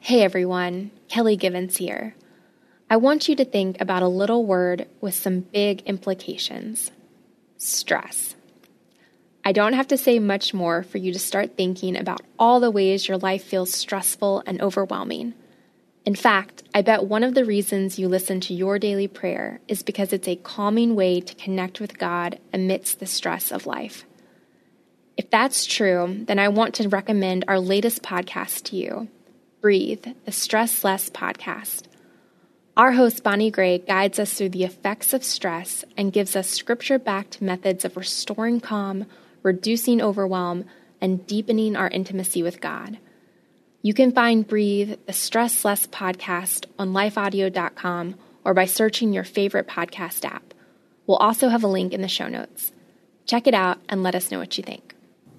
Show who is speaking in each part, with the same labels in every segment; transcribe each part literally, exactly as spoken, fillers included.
Speaker 1: Hey everyone, Kelly Givens here. I want you to think about a little word with some big implications. Stress. I don't have to say much more for you to start thinking about all the ways your life feels stressful and overwhelming. In fact, I bet one of the reasons you listen to your daily prayer is because it's a calming way to connect with God amidst the stress of life. If that's true, then I want to recommend our latest podcast to you, Breathe, the Stress Less podcast. Our host, Bonnie Gray, guides us through the effects of stress and gives us scripture-backed methods of restoring calm, reducing overwhelm, and deepening our intimacy with God. You can find Breathe, the Stress Less podcast on life audio dot com or by searching your favorite podcast app. We'll also have a link in the show notes. Check it out and let us know what you think.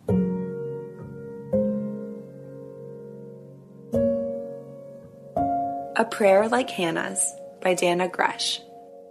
Speaker 2: A Prayer Like Hannah's by Dannah Gresh.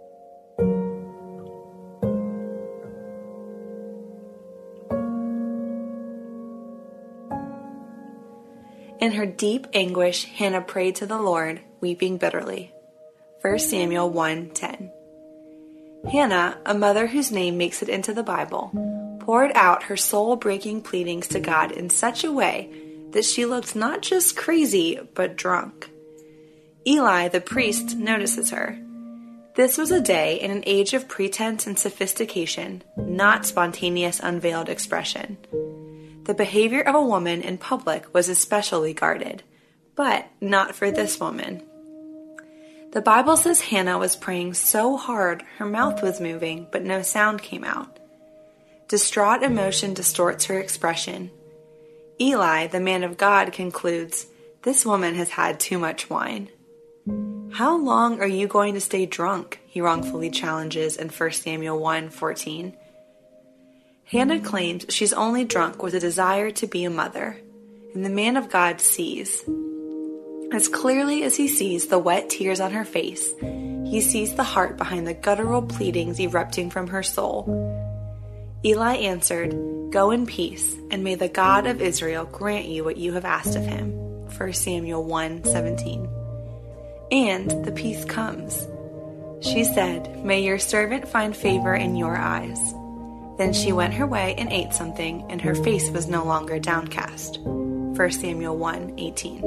Speaker 2: In her deep anguish, Hannah prayed to the Lord, weeping bitterly. First Samuel one ten. Hannah, a mother whose name makes it into the Bible, poured out her soul-breaking pleadings to God in such a way that she looked not just crazy, but drunk. Eli, the priest, notices her. This was a day in an age of pretense and sophistication, not spontaneous unveiled expression. The behavior of a woman in public was especially guarded, but not for this woman. The Bible says Hannah was praying so hard her mouth was moving, but no sound came out. Distraught emotion distorts her expression. Eli, the man of God, concludes, this woman has had too much wine. How long are you going to stay drunk? He wrongfully challenges in First Samuel one fourteen. Hannah claims she's only drunk with a desire to be a mother, and the man of God sees. As clearly as he sees the wet tears on her face, he sees the heart behind the guttural pleadings erupting from her soul. Eli answered, Go in peace, and may the God of Israel grant you what you have asked of him. First Samuel one seventeen. And the peace comes. She said, May your servant find favor in your eyes. Then she went her way and ate something, and her face was no longer downcast. First Samuel one eighteen.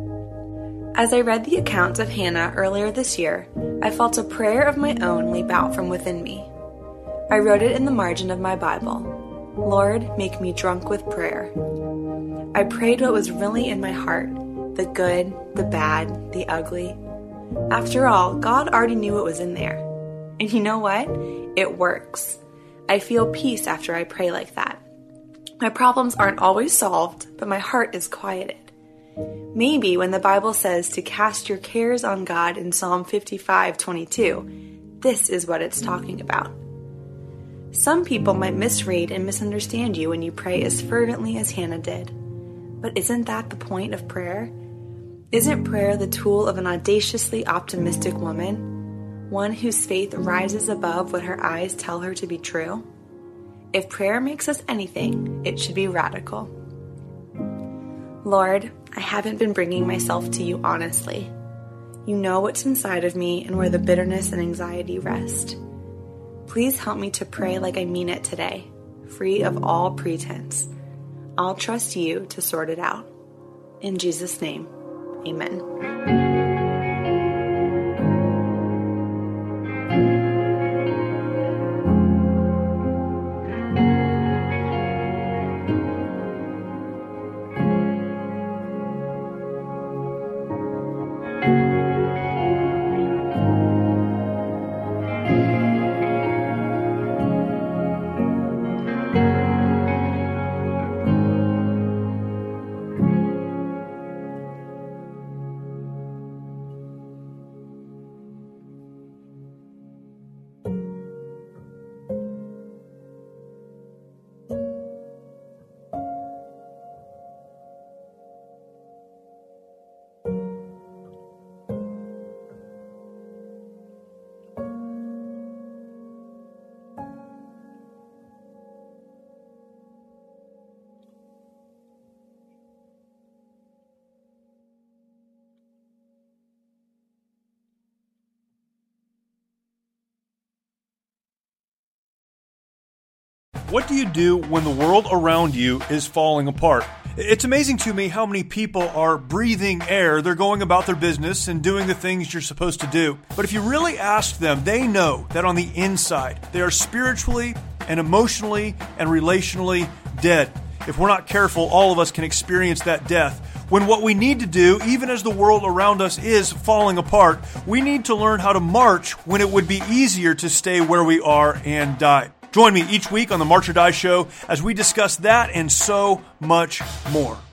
Speaker 2: As I read the account of Hannah earlier this year, I felt a prayer of my own leap out from within me. I wrote it in the margin of my Bible. Lord, make me drunk with prayer. I prayed what was really in my heart, the good, the bad, the ugly. After all, God already knew what was in there. And you know what? It works. I feel peace after I pray like that. My problems aren't always solved, but my heart is quieted. Maybe when the Bible says to cast your cares on God in Psalm fifty-five twenty-two, this is what it's talking about. Some people might misread and misunderstand you when you pray as fervently as Hannah did. But isn't that the point of prayer? Isn't prayer the tool of an audaciously optimistic woman? One whose faith rises above what her eyes tell her to be true? If prayer makes us anything, it should be radical. Lord, I haven't been bringing myself to you honestly. You know what's inside of me and where the bitterness and anxiety rest. Please help me to pray like I mean it today, free of all pretense. I'll trust you to sort it out. In Jesus' name, amen.
Speaker 3: What do you do when the world around you is falling apart? It's amazing to me how many people are breathing air. They're going about their business and doing the things you're supposed to do. But if you really ask them, they know that on the inside, they are spiritually and emotionally and relationally dead. If we're not careful, all of us can experience that death. When what we need to do, even as the world around us is falling apart, we need to learn how to march when it would be easier to stay where we are and die. Join me each week on the March or Die Show as we discuss that and so much more.